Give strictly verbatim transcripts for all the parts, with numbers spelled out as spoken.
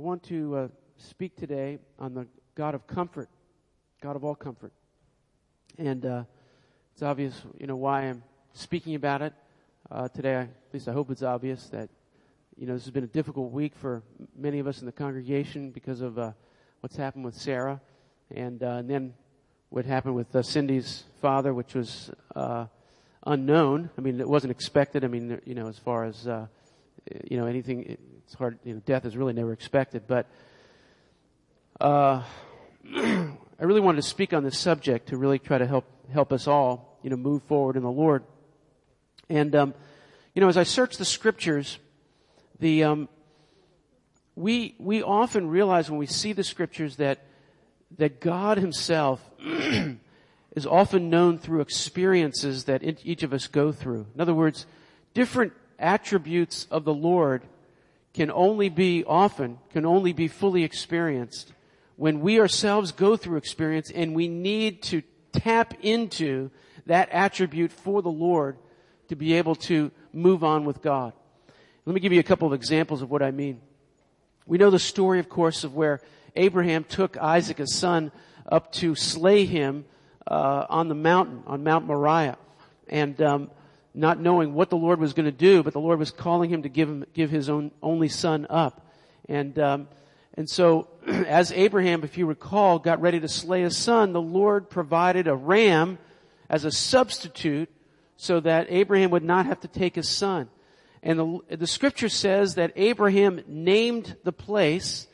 want to uh, speak today on the God of comfort, God of all comfort. And uh, it's obvious, you know, why I'm speaking about it uh, today. I, at least I hope it's obvious that, you know, this has been a difficult week for many of us in the congregation because of uh, what's happened with Sarah, and, uh, and then what happened with uh, Cindy's father, which was uh, unknown. I mean, it wasn't expected. I mean, you know, as far as uh, you know, anything, it's hard. You know, death is really never expected. But uh, I really wanted to speak on this subject to really try to help help us all, you know, move forward in the Lord. And um, you know, as I search the Scriptures, the um, we we often realize when we see the Scriptures that that God Himself is often known through experiences that each of us go through. In other words, different attributes of the Lord can only be often, can only be fully experienced when we ourselves go through experience, and we need to tap into that attribute for the Lord to be able to move on with God. Let me give you a couple of examples of what I mean. We know the story, of course, of where Abraham took Isaac, his son, up to slay him uh, on the mountain, on Mount Moriah, and um, not knowing what the Lord was going to do, but the Lord was calling him to give him give his own only son up, and um, and so as Abraham, if you recall, got ready to slay his son, the Lord provided a ram as a substitute so that Abraham would not have to take his son. And the, the Scripture says that Abraham named the place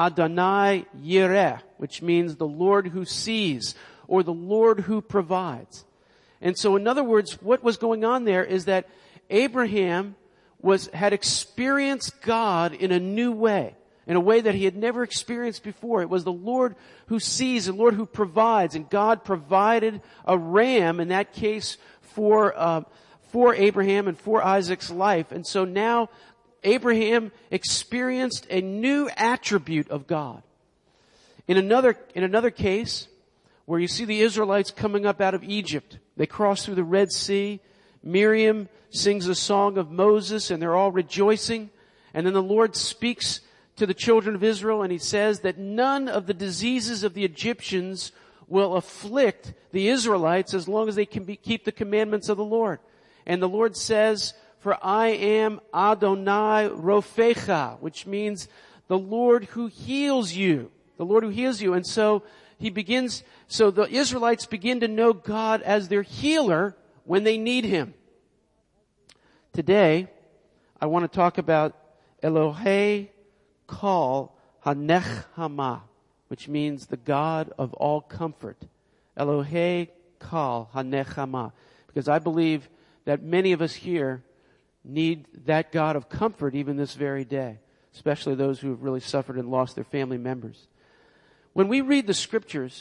Adonai Yireh, which means the Lord who sees, or the Lord who provides. And so, in other words, what was going on there is that Abraham was had experienced God in a new way, in a way that he had never experienced before. It was the Lord who sees, the Lord who provides, and God provided a ram in that case for uh, for Abraham and for Isaac's life. And so now Abraham experienced a new attribute of God. In another, in another case, where you see the Israelites coming up out of Egypt, they cross through the Red Sea. Miriam sings a song of Moses, and they're all rejoicing. And then the Lord speaks to the children of Israel, and He says that none of the diseases of the Egyptians will afflict the Israelites as long as they can be, keep the commandments of the Lord. And the Lord says, "For I am Adonai Rofecha," which means the Lord who heals you. The Lord who heals you. And so He begins, so the Israelites begin to know God as their healer when they need Him. Today, I want to talk about Elohei Kol HaNechama, which means the God of all comfort. Elohei Kol HaNechama. Because I believe that many of us here need that God of comfort even this very day, especially those who have really suffered and lost their family members. When we read the Scriptures,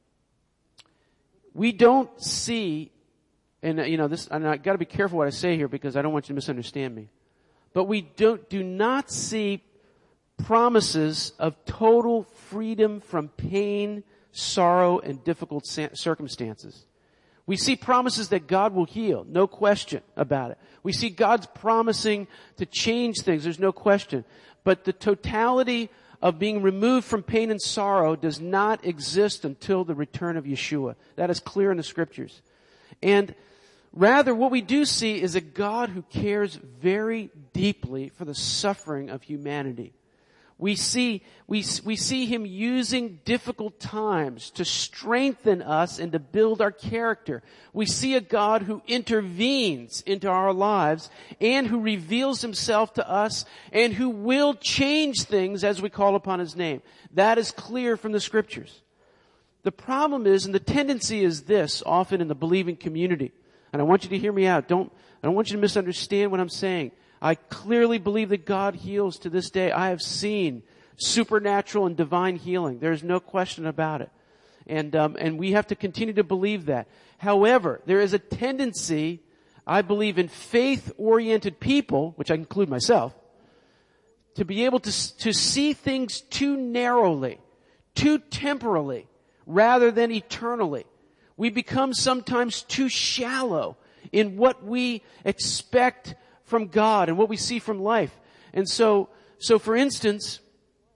we don't see, and you know this, and I got to be careful what I say here because I don't want you to misunderstand me, but we don't do not see promises of total freedom from pain, sorrow, and difficult circumstances. We see promises that God will heal, no question about it. We see God's promising to change things, there's no question. But the totality of being removed from pain and sorrow does not exist until the return of Yeshua. That is clear in the Scriptures. And rather, what we do see is a God who cares very deeply for the suffering of humanity. We see, we, we see Him using difficult times to strengthen us and to build our character. We see a God who intervenes into our lives and who reveals Himself to us and who will change things as we call upon His name. That is clear from the Scriptures. The problem is, and the tendency is this, often in the believing community, and I want you to hear me out. Don't, I don't want you to misunderstand what I'm saying. I clearly believe that God heals to this day. I have seen supernatural and divine healing. There's no question about it. And, um, and we have to continue to believe that. However, there is a tendency, I believe, in faith-oriented people, which I include myself, to be able to, to see things too narrowly, too temporally, rather than eternally. We become sometimes too shallow in what we expect from God and what we see from life. And so, so for instance,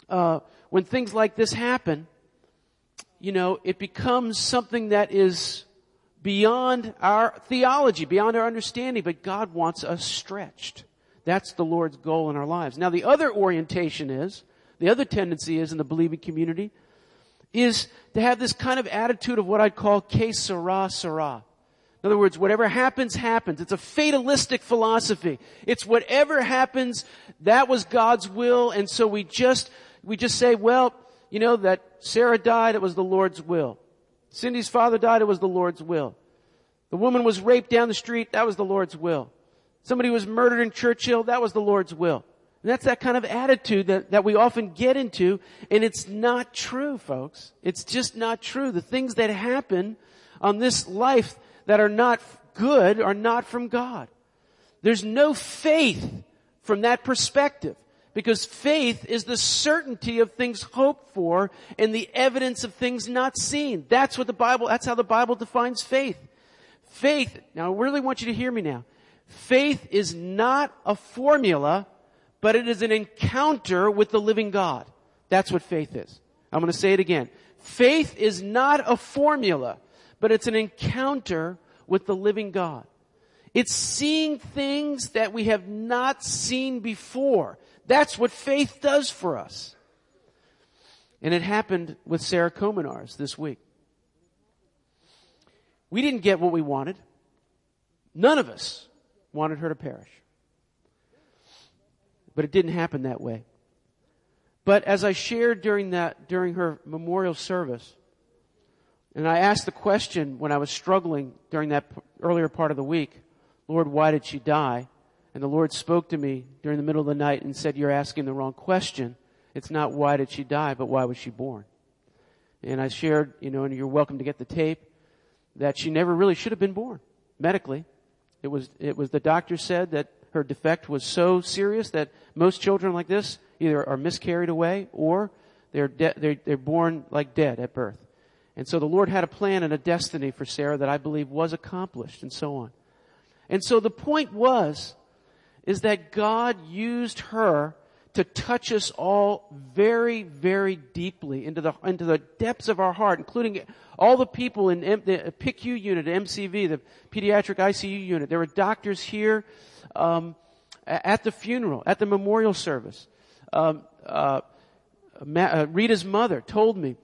uh, when things like this happen, you know, it becomes something that is beyond our theology, beyond our understanding, but God wants us stretched. That's the Lord's goal in our lives. Now, the other orientation is, the other tendency is in the believing community, is to have this kind of attitude of what I'd call que sera, sera. In other words, whatever happens, happens. It's a fatalistic philosophy. It's whatever happens, that was God's will, and so we just, we just say, well, you know, that Sarah died, it was the Lord's will. Cindy's father died, it was the Lord's will. The woman was raped down the street, that was the Lord's will. Somebody was murdered in Churchill, that was the Lord's will. And that's that kind of attitude that, that we often get into, and it's not true, folks. It's just not true. The things that happen on this life that are not good are not from God. There's no faith from that perspective, because faith is the certainty of things hoped for and the evidence of things not seen. That's what the Bible, that's how the Bible defines faith. Faith, now I really want you to hear me now. Faith is not a formula, but it is an encounter with the living God. That's what faith is. I'm going to say it again. Faith is not a formula, but it's an encounter with the living God. It's seeing things that we have not seen before. That's what faith does for us. And it happened with Sarah Komenars this week. We didn't get what we wanted. None of us wanted her to perish. But it didn't happen that way. But as I shared during that, during her memorial service, and I asked the question when I was struggling during that earlier part of the week, Lord, why did she die? And the Lord spoke to me during the middle of the night and said, you're asking the wrong question. It's not why did she die, but why was she born? And I shared, you know, and you're welcome to get the tape, that she never really should have been born, medically. It was, it was the doctor said that her defect was so serious that most children like this either are miscarried away or they're, de- they're, they're born like dead at birth. And so the Lord had a plan and a destiny for Sarah that I believe was accomplished and so on. And so the point was, is that God used her to touch us all very, very deeply into the, into the depths of our heart, including all the people in M- the P I C U unit, M C V, the pediatric I C U unit. There were doctors here, um, at the funeral, at the memorial service. Um, uh, Ma- uh, Rita's mother told me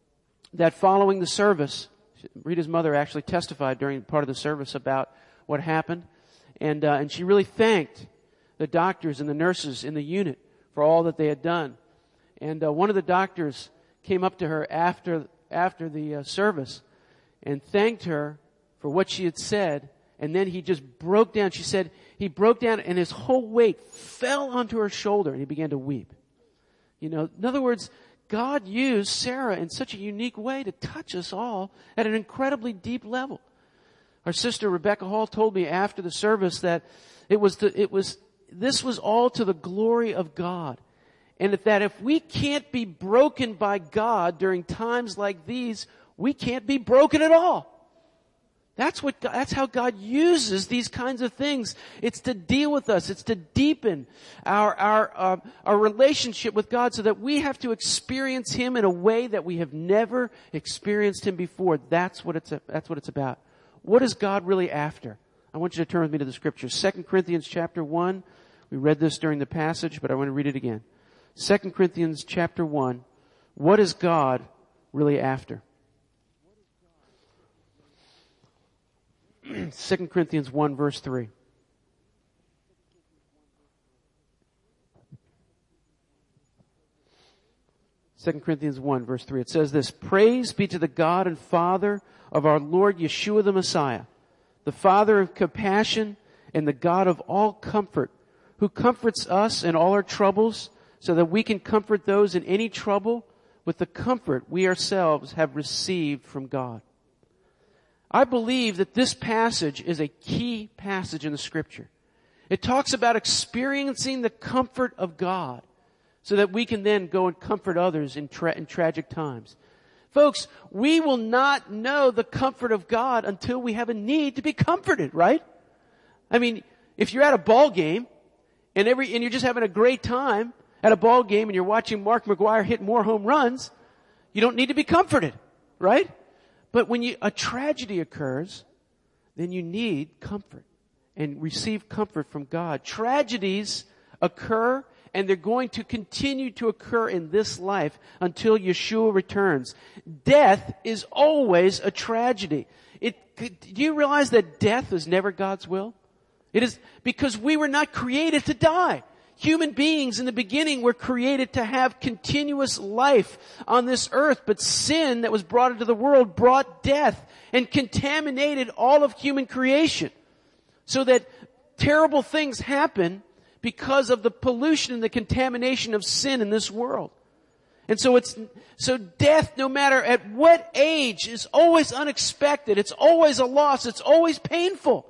that following the service, Rita's mother actually testified during part of the service about what happened, and uh, and she really thanked the doctors and the nurses in the unit for all that they had done. And uh, one of the doctors came up to her after after the uh, service and thanked her for what she had said, and then he just broke down. She said he broke down and his whole weight fell onto her shoulder and he began to weep. You know, in other words, God used Sarah in such a unique way to touch us all at an incredibly deep level. Our sister Rebecca Hall told me after the service that it was the, it was this was all to the glory of God. And that if we can't be broken by God during times like these, we can't be broken at all. That's what, God, that's how God uses these kinds of things. It's to deal with us. It's to deepen our, our, uh, our relationship with God so that we have to experience Him in a way that we have never experienced Him before. That's what it's, that's what it's about. What is God really after? I want you to turn with me to the scriptures. Second Corinthians chapter one. We read this during the passage, but I want to read it again. Second Corinthians chapter one. What is God really after? Second Corinthians one verse three. Second Corinthians one verse three. It says this, praise be to the God and Father of our Lord Yeshua the Messiah, the Father of compassion and the God of all comfort, who comforts us in all our troubles, so that we can comfort those in any trouble with the comfort we ourselves have received from God. I believe that this passage is a key passage in the Scripture. It talks about experiencing the comfort of God so that we can then go and comfort others in, tra- in tragic times. Folks, we will not know the comfort of God until we have a need to be comforted, right? I mean, if you're at a ball game and every and you're just having a great time at a ball game and you're watching Mark McGwire hit more home runs, you don't need to be comforted, right? But when you, a tragedy occurs, then you need comfort and receive comfort from God. Tragedies occur, and they're going to continue to occur in this life until Yeshua returns. Death is always a tragedy. It, do you realize that death is never God's will? It is because we were not created to die. Human beings in the beginning were created to have continuous life on this earth, but sin that was brought into the world brought death and contaminated all of human creation. So that terrible things happen because of the pollution and the contamination of sin in this world. And so it's, so death, no matter at what age, is always unexpected. It's always a loss. It's always painful.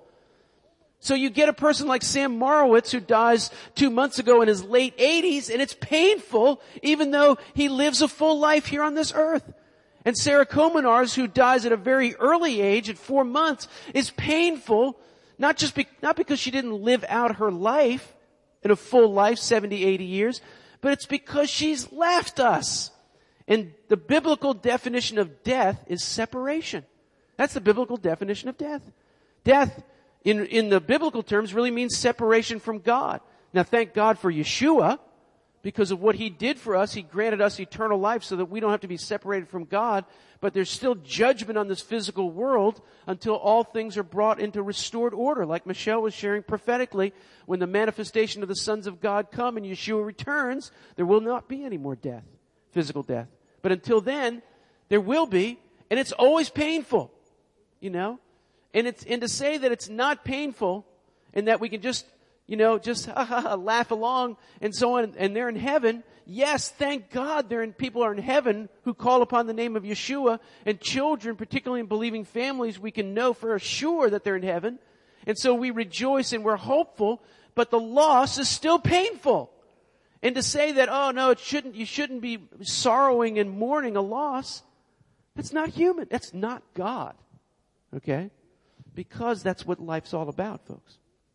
So you get a person like Sam Morowitz who dies two months ago in his late eighties, and it's painful even though he lives a full life here on this earth. And Sarah Komenars, who dies at a very early age, at four months, is painful, not just be, not because she didn't live out her life in a full life, seventy, eighty years, but it's because she's left us. And the biblical definition of death is separation. That's the biblical definition of death. Death, in, in the biblical terms, really means separation from God. Now, thank God for Yeshua. Because of what He did for us, He granted us eternal life so that we don't have to be separated from God. But there's still judgment on this physical world until all things are brought into restored order. Like Michelle was sharing prophetically, when the manifestation of the sons of God come and Yeshua returns, there will not be any more death, physical death. But until then, there will be, and it's always painful, you know. And it's and to say that it's not painful and that we can just, you know, just ha, ha, ha, laugh along and so on, and they're in heaven. Yes, thank God there in people are in heaven who call upon the name of Yeshua, and children, particularly in believing families, we can know for sure that they're in heaven. And so we rejoice and we're hopeful, but the loss is still painful. And to say that, oh no, it shouldn't, you shouldn't be sorrowing and mourning a loss, that's not human. That's not God. Okay? Because that's what life's all about, folks.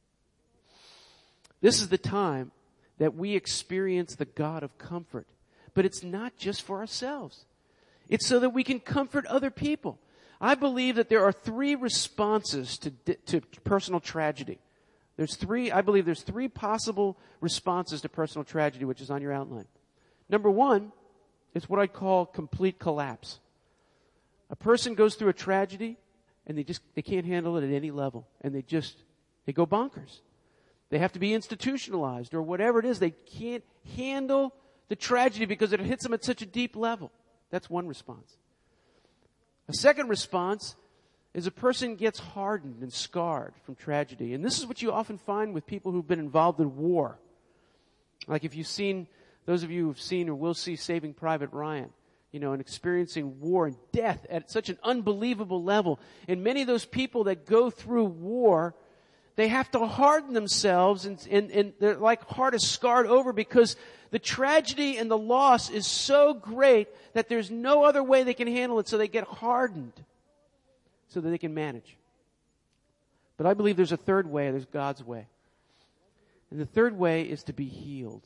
This is the time that we experience the God of comfort. But it's not just for ourselves. It's so that we can comfort other people. I believe that there are three responses to, to personal tragedy. There's three, I believe there's three possible responses to personal tragedy, which is on your outline. Number one is what I call complete collapse. A person goes through a tragedy and they just, they can't handle it at any level. And they just, they go bonkers. They have to be institutionalized or whatever it is. They can't handle the tragedy because it hits them at such a deep level. That's one response. A second response is a person gets hardened and scarred from tragedy. And this is what you often find with people who've been involved in war. Like if you've seen, those of you who've seen or will see Saving Private Ryan, you know, and experiencing war and death at such an unbelievable level. And many of those people that go through war, they have to harden themselves, and, and, and their like heart is scarred over because the tragedy and the loss is so great that there's no other way they can handle it, so they get hardened so that they can manage. But I believe there's a third way, there's God's way. And the third way is to be healed.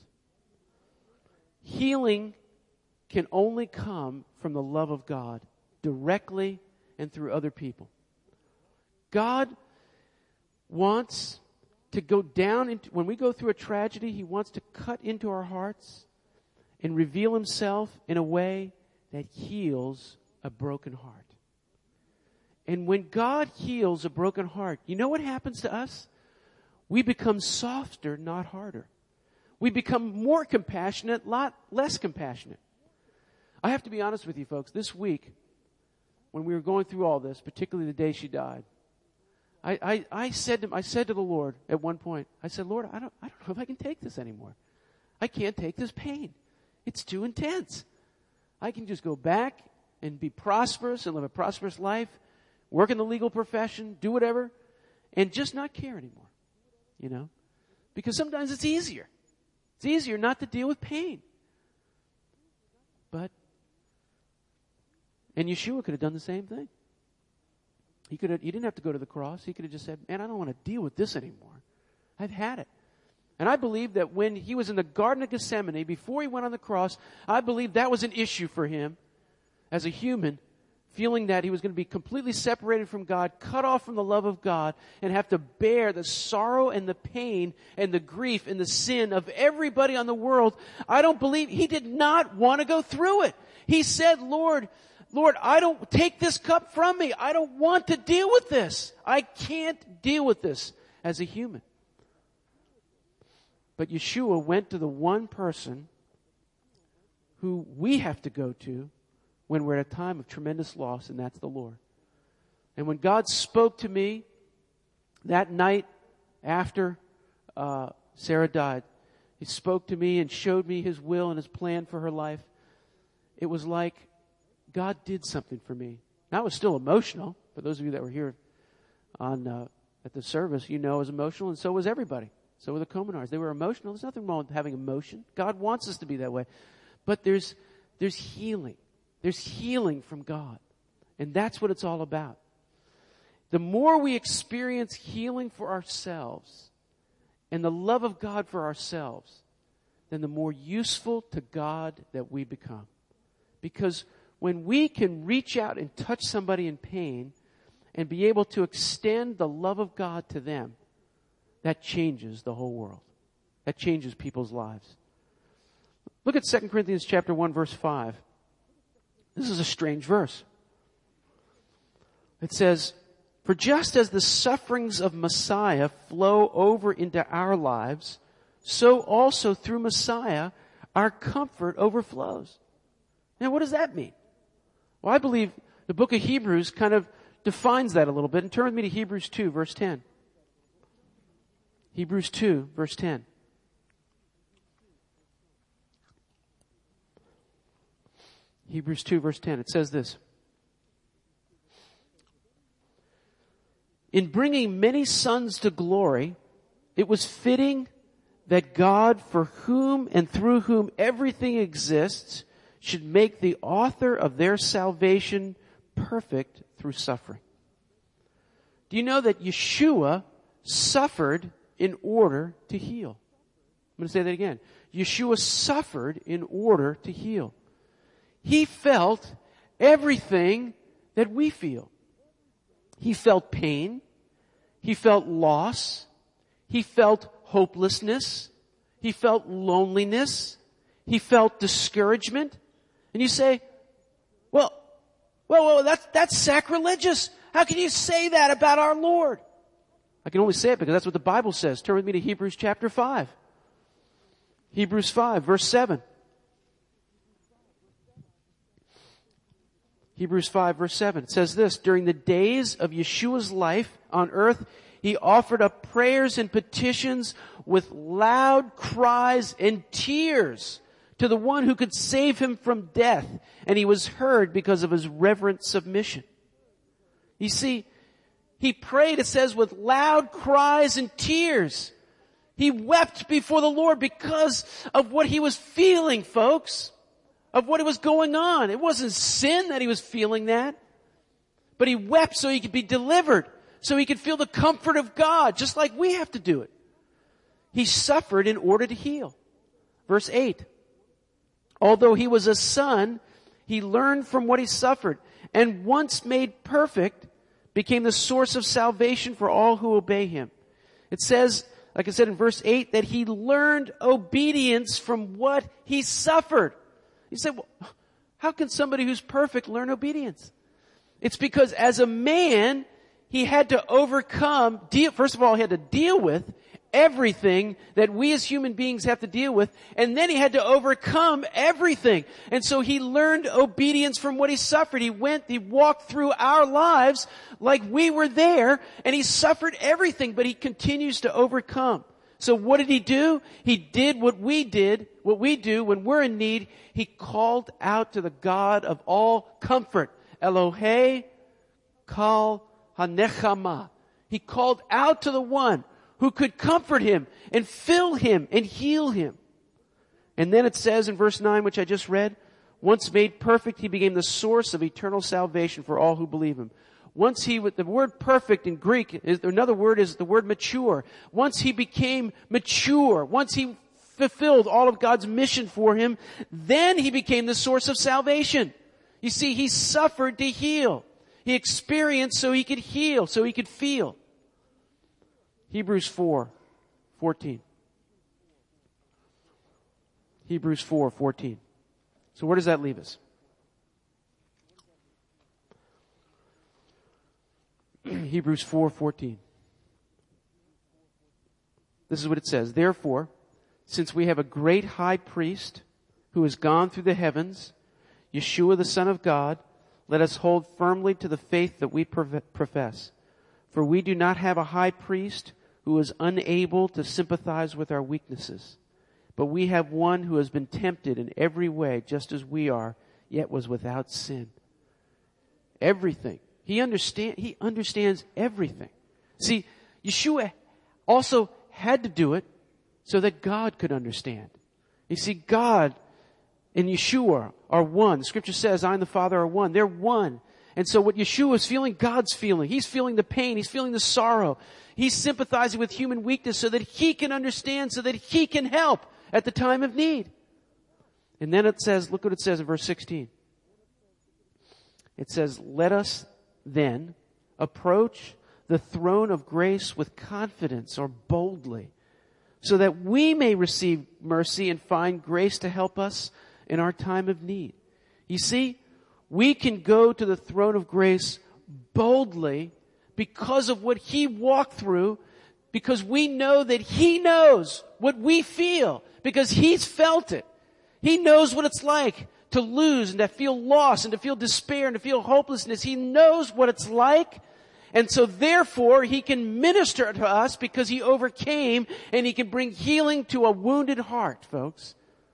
Healing can only come from the love of God, directly and through other people. God wants to go down into, when we go through a tragedy, He wants to cut into our hearts and reveal Himself in a way that heals a broken heart. And when God heals a broken heart, you know what happens to us? We become softer, not harder. We become more compassionate, lot less compassionate. I have to be honest with you folks, this week, when we were going through all this, particularly the day she died, I, I, I said to I said to the Lord at one point, I said, Lord, I don't I don't know if I can take this anymore. I can't take this pain. It's too intense. I can just go back and be prosperous and live a prosperous life, work in the legal profession, do whatever, and just not care anymore. You know? Because sometimes it's easier. It's easier not to deal with pain. But and Yeshua could have done the same thing. He could have, he didn't have to go to the cross. He could have just said, man, I don't want to deal with this anymore. I've had it. And I believe that when he was in the Garden of Gethsemane, before he went on the cross, I believe that was an issue for him as a human, feeling that he was going to be completely separated from God, cut off from the love of God, and have to bear the sorrow and the pain and the grief and the sin of everybody on the world. I don't believe, he did not want to go through it. He said, Lord, Lord, I don't, take this cup from me. I don't want to deal with this. I can't deal with this as a human. But Yeshua went to the one person who we have to go to when we're at a time of tremendous loss, and that's the Lord. And when God spoke to me that night after uh, Sarah died, He spoke to me and showed me His will and His plan for her life. It was like God did something for me. Now, I was still emotional. For those of you that were here on uh, at the service, you know I was emotional, and so was everybody. So were the Komenars. They were emotional. There's nothing wrong with having emotion. God wants us to be that way. But there's there's healing. There's healing from God. And that's what it's all about. The more we experience healing for ourselves and the love of God for ourselves, then the more useful to God that we become. Because when we can reach out and touch somebody in pain and be able to extend the love of God to them, that changes the whole world. That changes people's lives. Look at Second Corinthians chapter one, verse five. This is a strange verse. It says, "For just as the sufferings of Messiah flow over into our lives, so also through Messiah our comfort overflows." Now, what does that mean? Well, I believe the book of Hebrews kind of defines that a little bit. And turn with me to Hebrews two, verse ten. Hebrews two, verse ten. Hebrews two, verse ten. It says this. "In bringing many sons to glory, it was fitting that God, for whom and through whom everything exists, should make the author of their salvation perfect through suffering." Do you know that Yeshua suffered in order to heal? I'm going to say that again. Yeshua suffered in order to heal. He felt everything that we feel. He felt pain. He felt loss. He felt hopelessness. He felt loneliness. He felt discouragement. And you say, well, well, well that's, that's sacrilegious. How can you say that about our Lord? I can only say it because that's what the Bible says. Turn with me to Hebrews chapter five. Hebrews five, verse seven. Hebrews five, verse seven. It says this, "During the days of Yeshua's life on earth, He offered up prayers and petitions with loud cries and tears to the one who could save Him from death, and He was heard because of His reverent submission." You see, He prayed, it says, with loud cries and tears. He wept before the Lord because of what He was feeling, folks. Of what was going on. It wasn't sin that He was feeling that. But He wept so He could be delivered. So He could feel the comfort of God, just like we have to do it. He suffered in order to heal. Verse eight. "Although He was a son, He learned from what He suffered, and once made perfect, became the source of salvation for all who obey Him." It says, like I said in verse eight, that He learned obedience from what He suffered. You say, well, how can somebody who's perfect learn obedience? It's because as a man, He had to overcome, deal, first of all, He had to deal with everything that we as human beings have to deal with, and then He had to overcome everything. And so He learned obedience from what He suffered. He went, He walked through our lives like we were there, and He suffered everything, but He continues to overcome. So what did He do? He did what we did, what we do when we're in need. He called out to the God of all comfort. Elohei kal hanechama. He called out to the one who could comfort him and fill him and heal him. And then it says in verse nine, which I just read, "Once made perfect, He became the source of eternal salvation for all who believe Him." Once he, the word perfect in Greek, is, another word is the word mature. Once he became mature, once he fulfilled all of God's mission for him, then he became the source of salvation. You see, he suffered to heal. He experienced so he could heal, so he could feel. Hebrews four fourteen. Hebrews four fourteen. So where does that leave us? Hebrews four fourteen. This is what it says. Therefore, since we have a great high priest who has gone through the heavens, Yeshua the Son of God, let us hold firmly to the faith that we profess. For we do not have a high priest who is unable to sympathize with our weaknesses, but we have one who has been tempted in every way, just as we are, yet was without sin. Everything. He understand, he understands everything. See, Yeshua also had to do it so that God could understand. You see, God and Yeshua are one. The scripture says, I and the Father are one. They're one. And so what Yeshua is feeling, God's feeling. He's feeling the pain. He's feeling the sorrow. He's sympathizing with human weakness so that he can understand, so that he can help at the time of need. And then it says, look what it says in verse sixteen. It says, let us then approach the throne of grace with confidence or boldly, so that we may receive mercy and find grace to help us in our time of need. You see, we can go to the throne of grace boldly because of what he walked through, because we know that he knows what we feel, because he's felt it. He knows what it's like to lose and to feel loss and to feel despair and to feel hopelessness. He knows what it's like. And so therefore, he can minister to us because he overcame, and he can bring healing to a wounded heart, folks.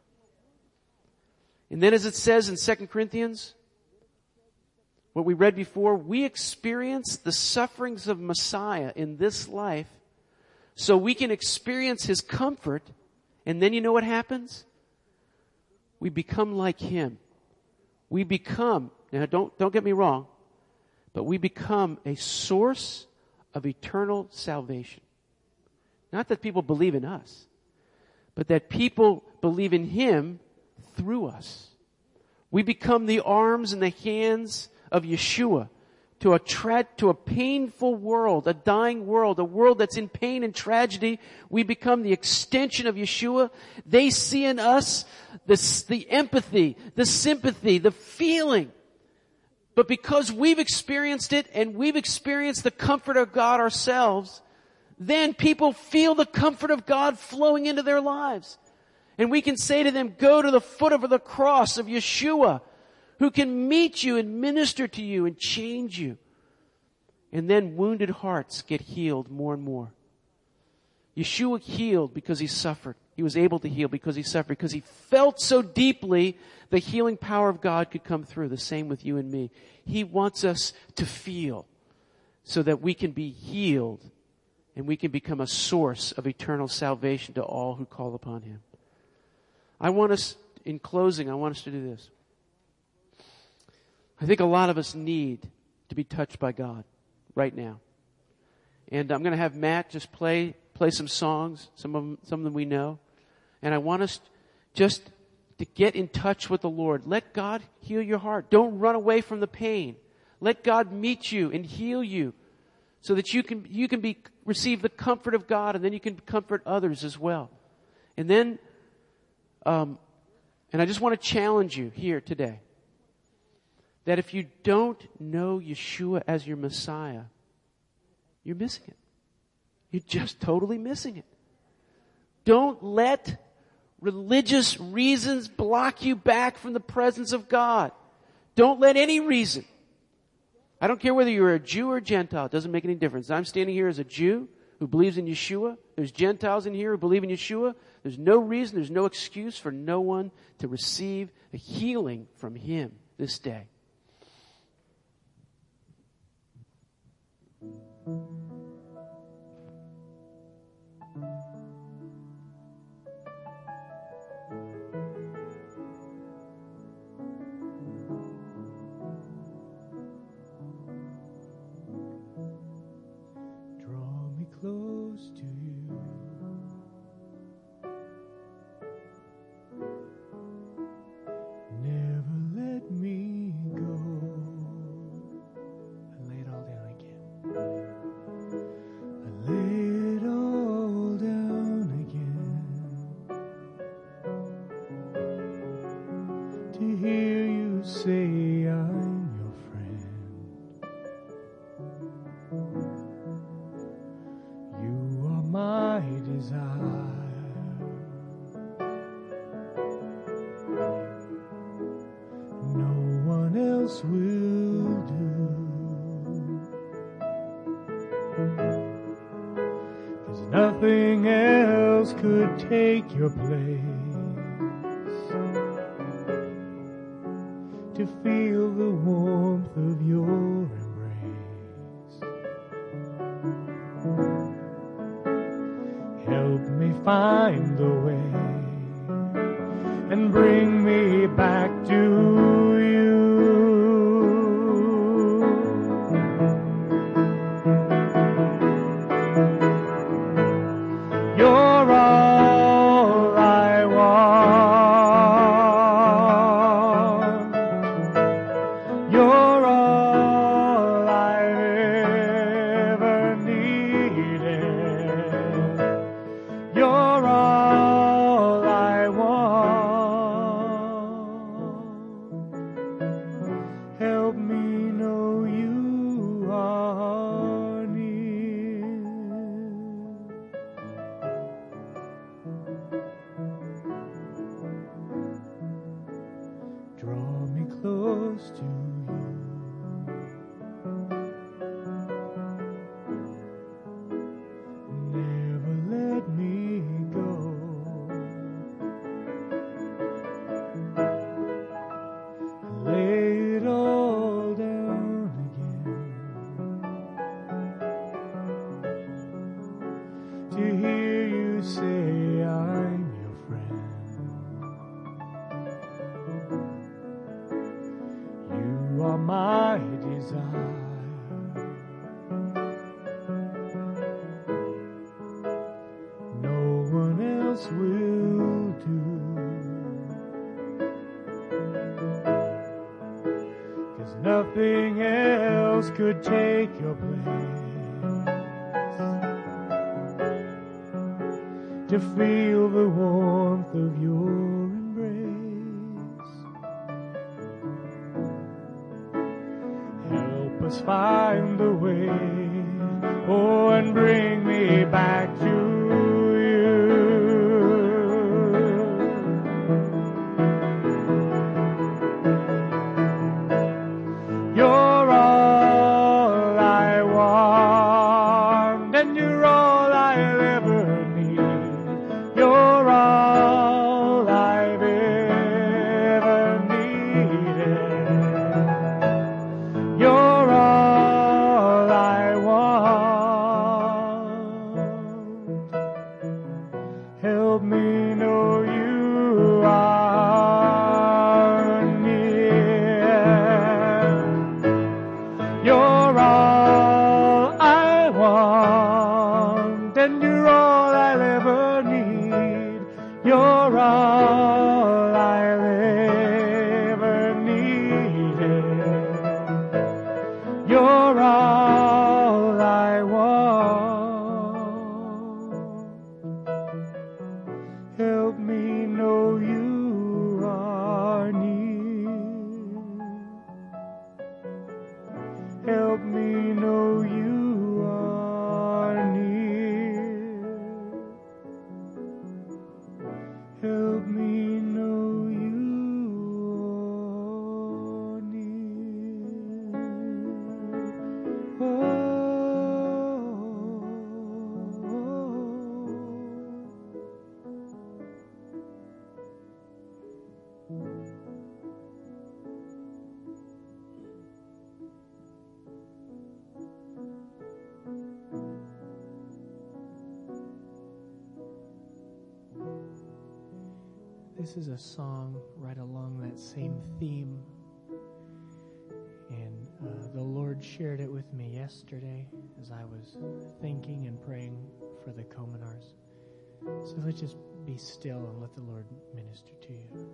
And then as it says in Second Corinthians, what we read before, we experience the sufferings of Messiah in this life so we can experience his comfort. And then you know what happens? We become like him. We become, now don't, don't get me wrong, but we become a source of eternal salvation. Not that people believe in us, but that people believe in him through us. We become the arms and the hands of Yeshua to a tra- to a painful world, a dying world, a world that's in pain and tragedy. We become the extension of Yeshua. They see in us the, the empathy, the sympathy, the feeling. But because we've experienced it and we've experienced the comfort of God ourselves, then people feel the comfort of God flowing into their lives. And we can say to them, go to the foot of the cross of Yeshua, who can meet you and minister to you and change you. And then wounded hearts get healed more and more. Yeshua healed because he suffered. He was able to heal because he suffered, because he felt so deeply the healing power of God could come through. The same with you and me. He wants us to feel so that we can be healed and we can become a source of eternal salvation to all who call upon him. I want us, in closing, I want us to do this. I think a lot of us need to be touched by God right now. And I'm going to have Matt just play play some songs, some of them, some of them we know. And I want us just to get in touch with the Lord. Let God heal your heart. Don't run away from the pain. Let God meet you and heal you so that you can you can be receive the comfort of God, and then you can comfort others as well. And then um and I just want to challenge you here today that if you don't know Yeshua as your Messiah, you're missing it. You're just totally missing it. Don't let religious reasons block you back from the presence of God. Don't let any reason. I don't care whether you're a Jew or a Gentile. It doesn't make any difference. I'm standing here as a Jew who believes in Yeshua. There's Gentiles in here who believe in Yeshua. There's no reason, there's no excuse for no one to receive the healing from him this day. say I'm your friend. You are my desire. No one else will do. 'Cause nothing else could take your place. To feel the warmth of your embrace. Help me find the way and bring me back to you. You're all I want. You're all I've ever needed. You're all I want. Help me know you are near. Draw me close to you. Never let me go. Lay it all down again to hear you say I'm your friend. You are my desire. No one else will do. 'Cause nothing else could take your place. To feel the warmth of your embrace. Help us find the way, oh, and bring me back to you. You're all I want, and you're all I'll ever need. You're all I've ever needed. You're all I want. Help me know you are near. You're all I want, and you're all I'll ever need. You're all I'll ever needed. You're all I want. Help me know you are near. Help me know you are near. Help me know you are near. Oh. This is a song right along that same theme. And uh, the Lord shared it with me yesterday as I was thinking and praying for the Komenars. So let's just be still and let the Lord minister to you.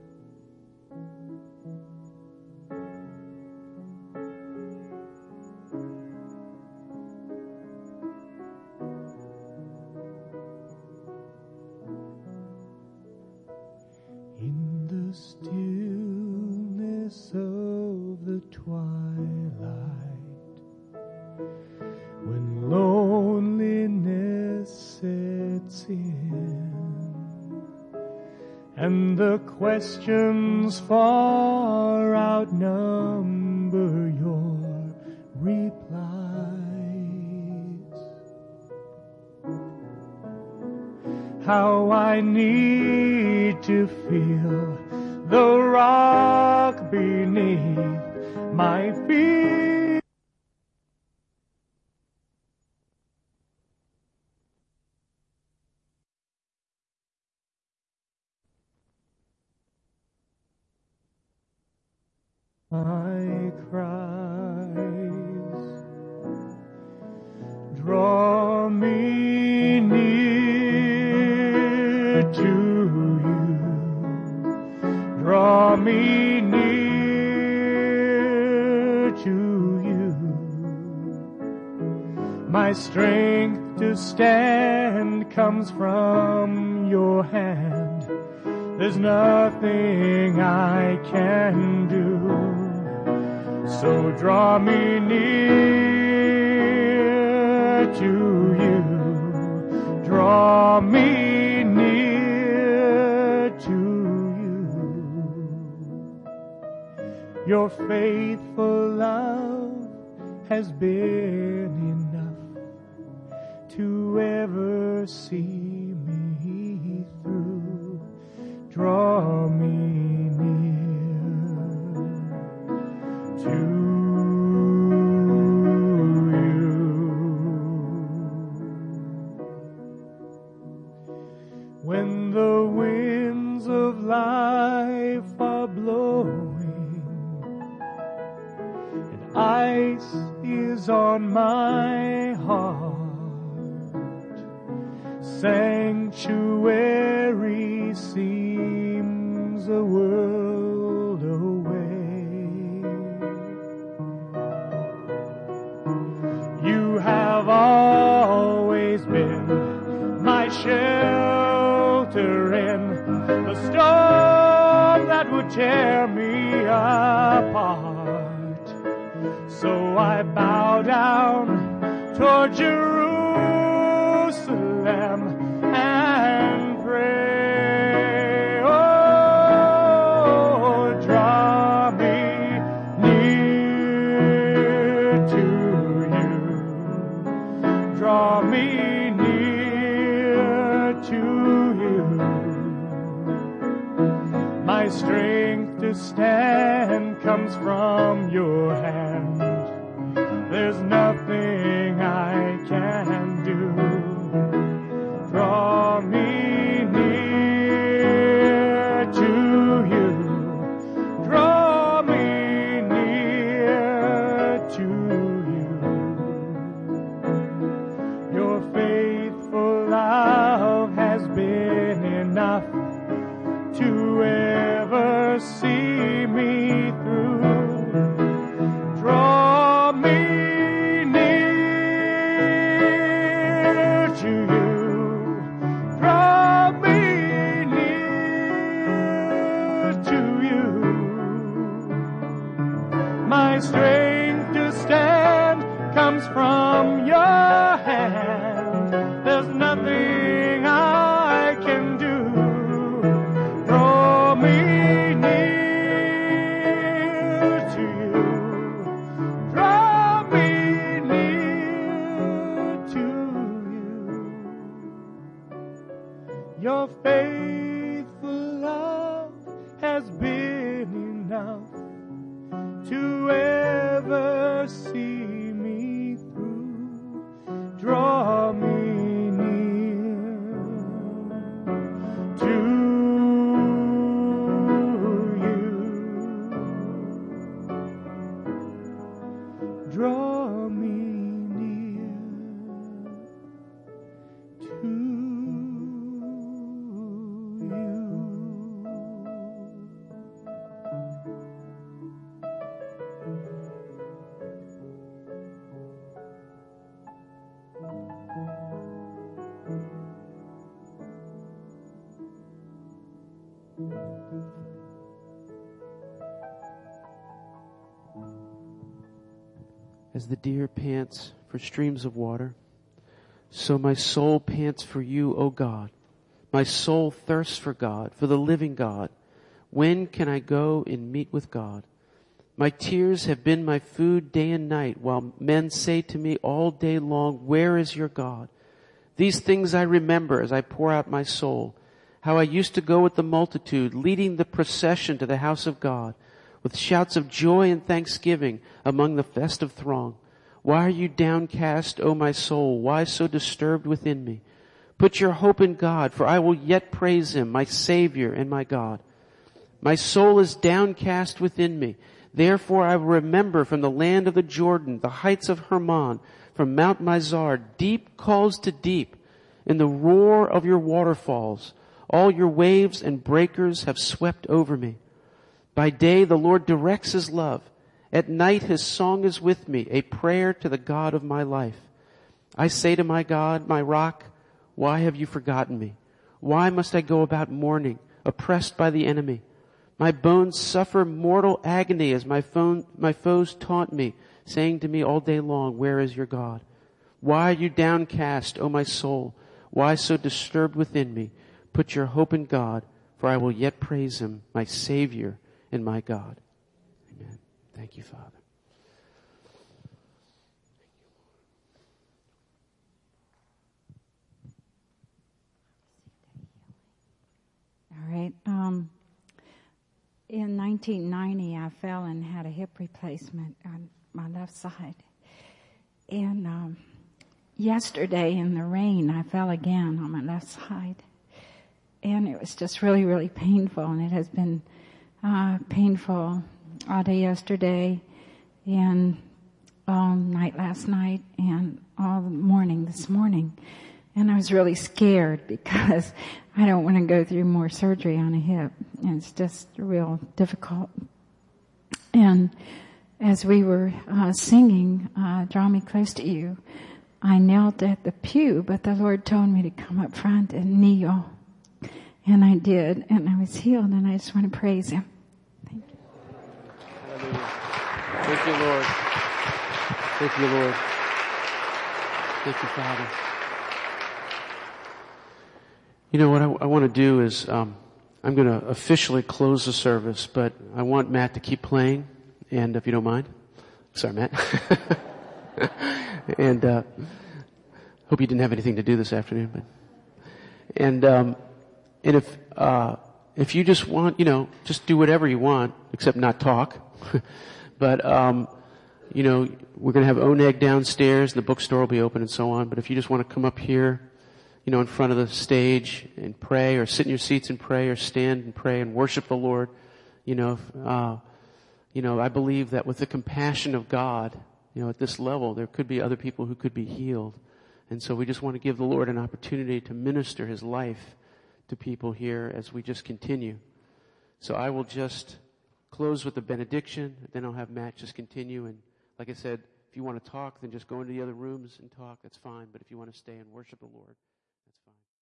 In the stillness of twilight, when loneliness sets in, and the questions far outnumber your replies. How I need to feel the rock beneath my feet. My cries, draw me near to you, draw me near to you. My strength to stand comes from your hand. There's nothing I can do. So draw me near to you, draw me near to you. Your faithful love has been enough to ever see me through. Draw me to you. When the winds of life are blowing and ice is on my heart, sanctuary seems a world away. You have always been my shelter in the storm that would tear me apart. So I bow down toward Jerusalem and pray. Oh, draw me near to you. Draw me near to you. My strength to stand comes from your hand. There's nothing I can do. Draw me near to you. Draw me near to you. Your faithful love has been enough to ever see me through. Draw me near to you. Draw me near to you. My strength to stand comes from your hand. There's nothing I can do. Draw me near to you. Draw me near to you. Your faithful love has been enough to ever see me through. Draw me near to you. Draw me near to you. As the deer pants for streams of water, so my soul pants for you, O God. My soul thirsts for God, for the living God. When can I go and meet with God? My tears have been my food day and night, while men say to me all day long, where is your God? These things I remember as I pour out my soul, how I used to go with the multitude, leading the procession to the house of God, with shouts of joy and thanksgiving among the festive throng. Why are you downcast, O my soul? Why so disturbed within me? Put your hope in God, for I will yet praise him, my Savior and my God. My soul is downcast within me. Therefore I will remember from the land of the Jordan, the heights of Hermon, from Mount Mizar. Deep calls to deep in the roar of your waterfalls. All your waves and breakers have swept over me. By day the Lord directs his love. At night his song is with me, a prayer to the God of my life. I say to my God, my rock, why have you forgotten me? Why must I go about mourning, oppressed by the enemy? My bones suffer mortal agony as my, phone, my foes taunt me, saying to me all day long, where is your God? Why are you downcast, O my soul? Why so disturbed within me? Put your hope in God, for I will yet praise him, my Savior and my God. Amen. Thank you, Father. All right. Um, in nineteen ninety, I fell and had a hip replacement on my left side. And um, yesterday in the rain, I fell again on my left side. And it was just really, really painful. And it has been uh, painful all day yesterday and all night last night and all morning this morning. And I was really scared because I don't want to go through more surgery on a hip. And it's just real difficult. And as we were uh, singing, uh, Draw Me Close to You, I knelt at the pew, but the Lord told me to come up front and kneel. And I did, and I was healed, and I just want to praise him. Thank you. Hallelujah. Thank you, Lord. Thank you, Lord. Thank you, Father. You know what I, I want to do is um, I'm going to officially close the service, but I want Matt to keep playing, and if you don't mind. Sorry, Matt. and uh, hope you didn't have anything to do this afternoon. But and um, and if uh, if you just want, you know, just do whatever you want, except not talk. but um, you know, we're going to have Oneg downstairs, and the bookstore will be open, and so on. But if you just want to come up here, you know, in front of the stage and pray, or sit in your seats and pray, or stand and pray and worship the Lord, you know, uh, you know, I believe that with the compassion of God, you know, at this level, there could be other people who could be healed. And so we just want to give the Lord an opportunity to minister his life to people here as we just continue. So I will just close with the benediction, then I'll have Matt just continue. And like I said, if you want to talk, then just go into the other rooms and talk. That's fine. But if you want to stay and worship the Lord,